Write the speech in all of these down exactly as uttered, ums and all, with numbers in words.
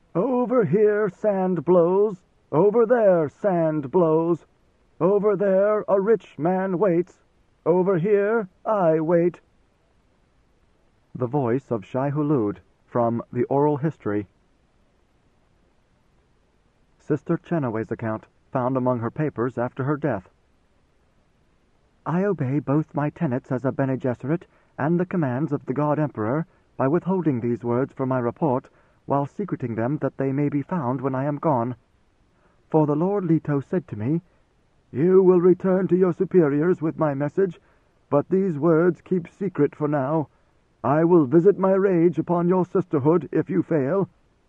Over here sand blows, over there sand blows, over there a rich man waits, over here I wait. The voice of Shai Hulud from the Oral History. Sister Chenaway's account, found among her papers after her death. I obey both my tenets as a Bene Gesserit and the commands of the God Emperor by withholding these words for my report, while secreting them that they may be found when I am gone. For the Lord Leto said to me, You will return to your superiors with my message, but these words keep secret for now. I will visit my rage upon your sisterhood if you fail.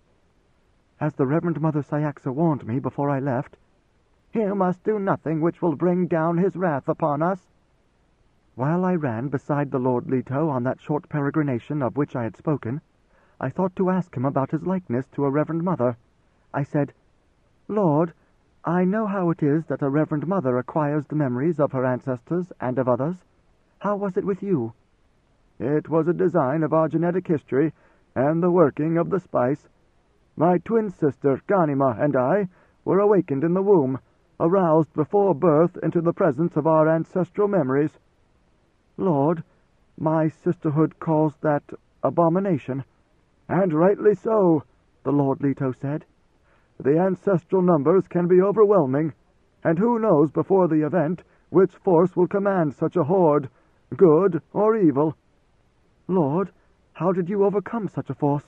As the Reverend Mother Sayaxa warned me before I left, You must do nothing which will bring down his wrath upon us. While I ran beside the Lord Leto on that short peregrination of which I had spoken, I thought to ask him about his likeness to a Reverend Mother. I said, Lord, I know how it is that a Reverend Mother acquires the memories of her ancestors and of others. How was it with you? It was a design of our genetic history and the working of the spice. My twin sister, Ghanima, and I were awakened in the womb, aroused before birth into the presence of our ancestral memories. Lord, my sisterhood calls that abomination. And rightly so, the Lord Leto said. The ancestral numbers can be overwhelming, and who knows before the event which force will command such a horde, good or evil. Lord, how did you overcome such a force?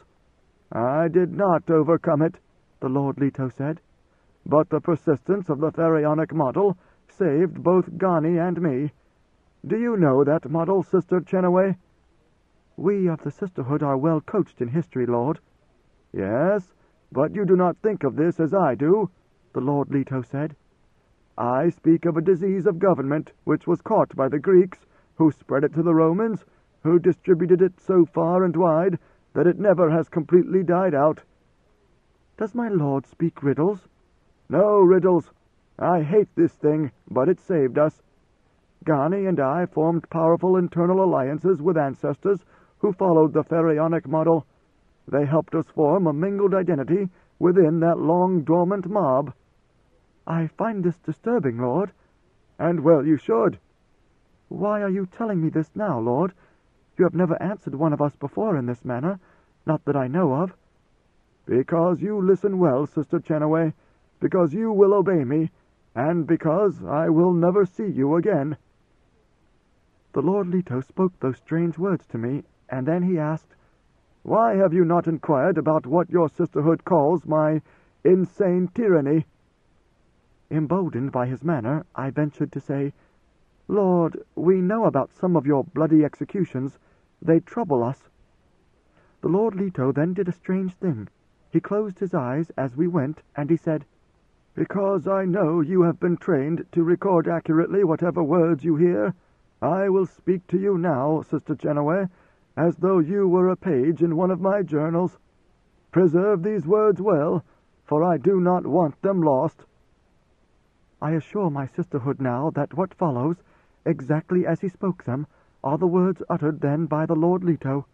I did not overcome it, the Lord Leto said, but the persistence of the pharaonic model saved both Ghani and me. Do you know that model, Sister Chenaway? We of the sisterhood are well coached in history, Lord. Yes, but you do not think of this as I do, the Lord Leto said. I speak of a disease of government which was caught by the Greeks, who spread it to the Romans, who distributed it so far and wide that it never has completely died out. Does my lord speak riddles? No riddles. I hate this thing, but it saved us. Ghani and I formed powerful internal alliances with ancestors who followed the pharaonic model. They helped us form a mingled identity within that long-dormant mob. I find this disturbing, Lord. And well you should. Why are you telling me this now, Lord? You have never answered one of us before in this manner, not that I know of. Because you listen well, Sister Chenaway, because you will obey me, and because I will never see you again. The Lord Leto spoke those strange words to me, and then he asked, Why have you not inquired about what your sisterhood calls my insane tyranny? Emboldened by his manner, I ventured to say, Lord, we know about some of your bloody executions. They trouble us. The Lord Leto then did a strange thing. He closed his eyes as we went, and he said, Because I know you have been trained to record accurately whatever words you hear, I will speak to you now, Sister Chenaway, as though you were a page in one of my journals. Preserve these words well, for I do not want them lost. I assure my sisterhood now that what follows, exactly as he spoke them, are the words uttered then by the Lord Leto.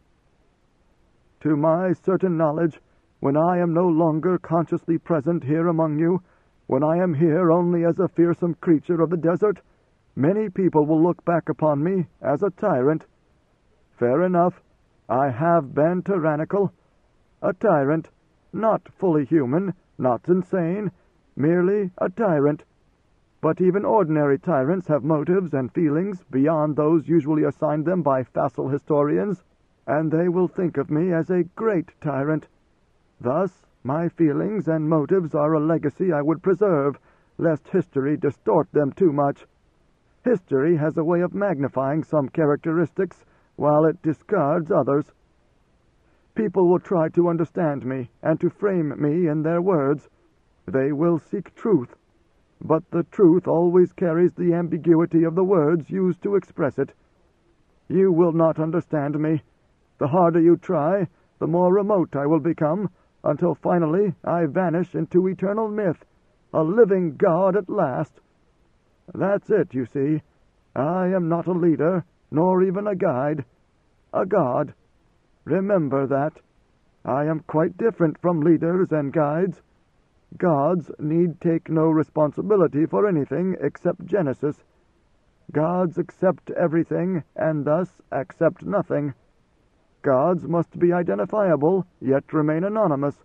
To my certain knowledge, when I am no longer consciously present here among you, when I am here only as a fearsome creature of the desert, many people will look back upon me as a tyrant. Fair enough, I have been tyrannical. A tyrant, not fully human, not insane, merely a tyrant. But even ordinary tyrants have motives and feelings beyond those usually assigned them by facile historians, and they will think of me as a great tyrant. Thus, my feelings and motives are a legacy I would preserve, lest history distort them too much. History has a way of magnifying some characteristics, while it discards others. People will try to understand me, and to frame me in their words. They will seek truth, but the truth always carries the ambiguity of the words used to express it. You will not understand me. The harder you try, the more remote I will become, until finally I vanish into eternal myth, a living god at last. That's it, you see. I am not a leader, nor even a guide. A god. Remember that. I am quite different from leaders and guides. Gods need take no responsibility for anything except Genesis. Gods accept everything, and thus accept nothing. Gods must be identifiable, yet remain anonymous.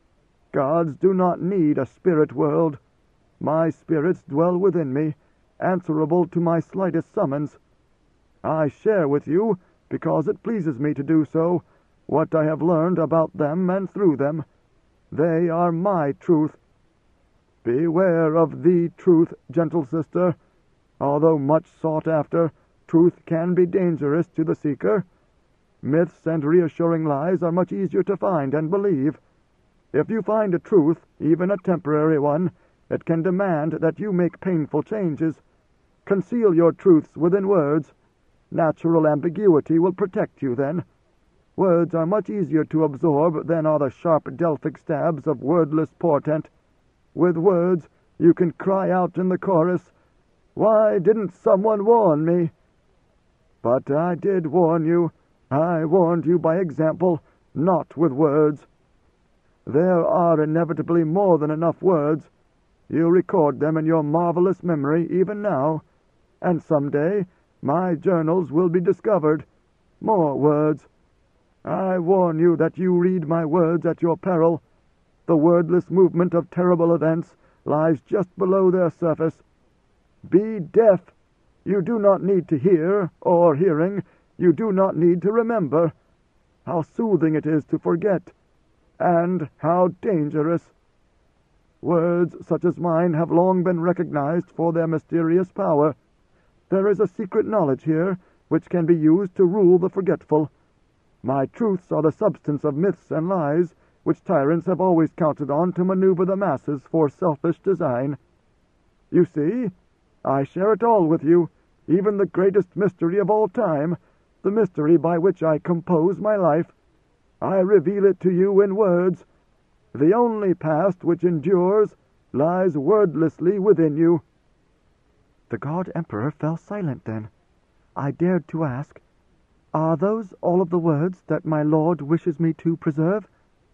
Gods do not need a spirit world. My spirits dwell within me, answerable to my slightest summons. I share with you, because it pleases me to do so, what I have learned about them and through them. They are my truth. Beware of the truth, gentle sister. Although much sought after, truth can be dangerous to the seeker. Myths and reassuring lies are much easier to find and believe. If you find a truth, even a temporary one, it can demand that you make painful changes. Conceal your truths within words. Natural ambiguity will protect you then. Words are much easier to absorb than are the sharp Delphic stabs of wordless portent. With words, you can cry out in the chorus, "Why didn't someone warn me?" But I did warn you. I warned you by example, not with words. There are inevitably more than enough words. You record them in your marvelous memory even now, and someday my journals will be discovered. More words. I warn you that you read my words at your peril. The wordless movement of terrible events lies just below their surface. Be deaf. You do not need to hear, or hearing, you do not need to remember. How soothing it is to forget, and how dangerous. Words such as mine have long been recognized for their mysterious power. There is a secret knowledge here which can be used to rule the forgetful. My truths are the substance of myths and lies, which tyrants have always counted on to maneuver the masses for selfish design. You see, I share it all with you, even the greatest mystery of all time, the mystery by which I compose my life. I reveal it to you in words. The only past which endures lies wordlessly within you. The God Emperor fell silent then. I dared to ask, "Are those all of the words that my lord wishes me to preserve?"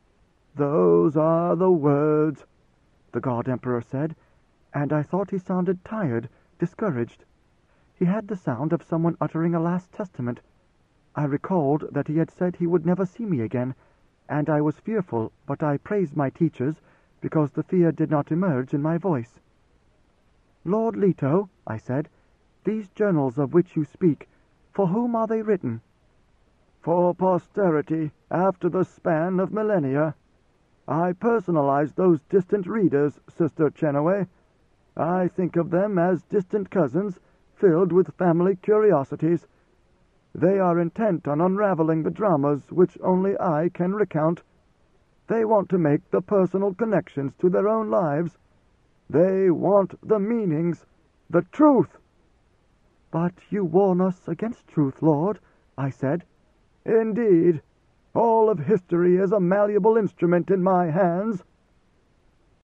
"Those are the words," the God Emperor said, and I thought he sounded tired, discouraged. He had the sound of someone uttering a last testament. I recalled that he had said he would never see me again, and I was fearful, but I praised my teachers because the fear did not emerge in my voice. "Lord Leto," I said, "these journals of which you speak, for whom are they written?" "For posterity, after the span of millennia. I personalize those distant readers, Sister Chenoweth. I think of them as distant cousins, filled with family curiosities. They are intent on unraveling the dramas which only I can recount. They want to make the personal connections to their own lives. They want the meanings, the truth." "But you warn us against truth, Lord," I said. "Indeed. All of history is a malleable instrument in my hands.